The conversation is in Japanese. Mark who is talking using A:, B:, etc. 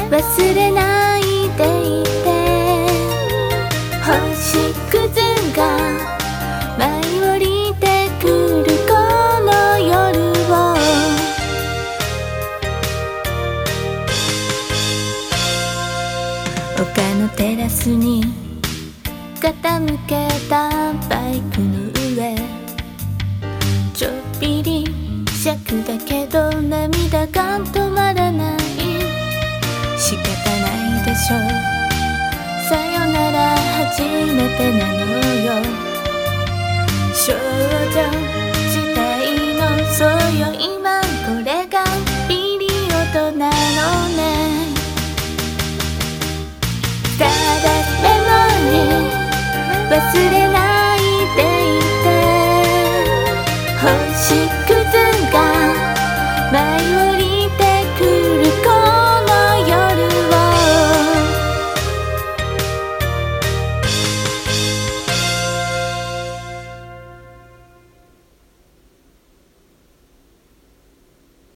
A: 忘れないでいて、星屑が舞い降りてくるこの夜を、丘のテラスに傾けたバイクの上、ちょっぴり尺だけど涙が止まらない。仕方ないでしょ、さよなら初めてなのよ。少女時代のそうよ、今これ